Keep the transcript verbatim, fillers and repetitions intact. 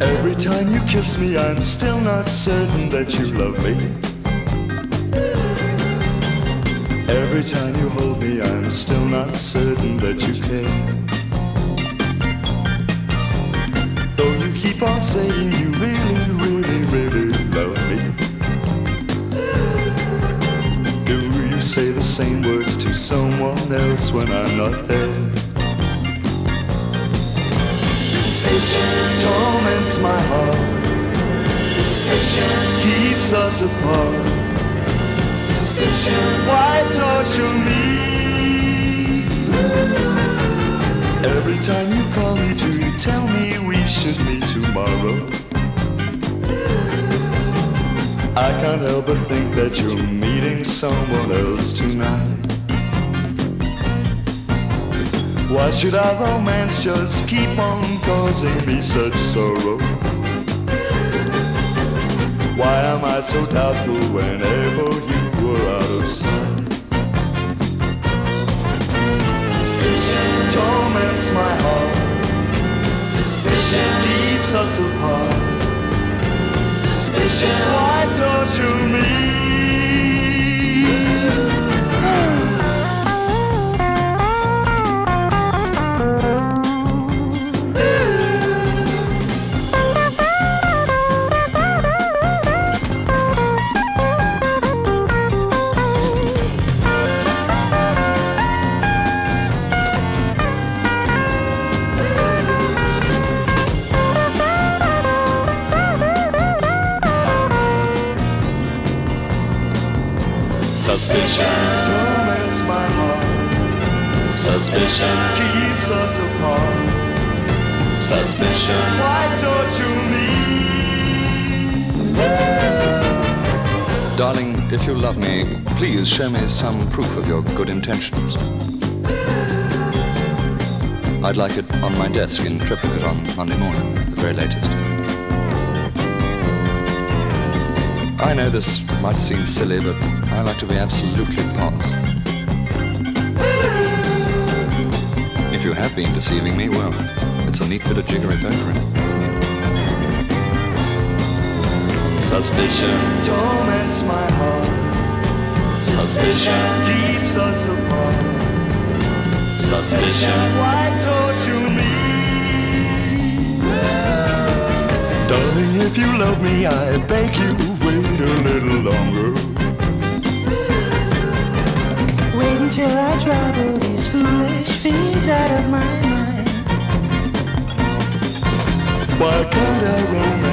Every time you kiss me, I'm still not certain that you love me. Every time you hold me, I'm still not certain that you care. Though you keep on saying you really, really, really love me. Do you say the same words to someone else when I'm not there? Suspicion torments my heart. Suspicion keeps us apart. Suspicion, why torture me? Every time you call me to tell me we should meet tomorrow, I can't help but think that you're meeting someone else tonight. Why should our romance just keep on causing me such sorrow? Why am I so doubtful whenever you are out of sight? Suspicion torments my heart. Suspicion keeps us apart. Suspicion, why torture me? Suspicion torments my heart. Suspicion keeps us apart. Suspicion, why torture me? Darling, if you love me, please show me some proof of your good intentions. I'd like it on my desk in triplicate on Monday morning, at the very latest. I know this might seem silly, but I like to be absolutely positive. If you have been deceiving me, well, it's a neat bit of jiggery pokery. Suspicion torments my heart. Suspicion keeps us apart. Suspicion, why torture me? Darling, if you love me, I beg you, wait a little longer. Wait until I drive all these foolish fears out of my mind. Why can't our romance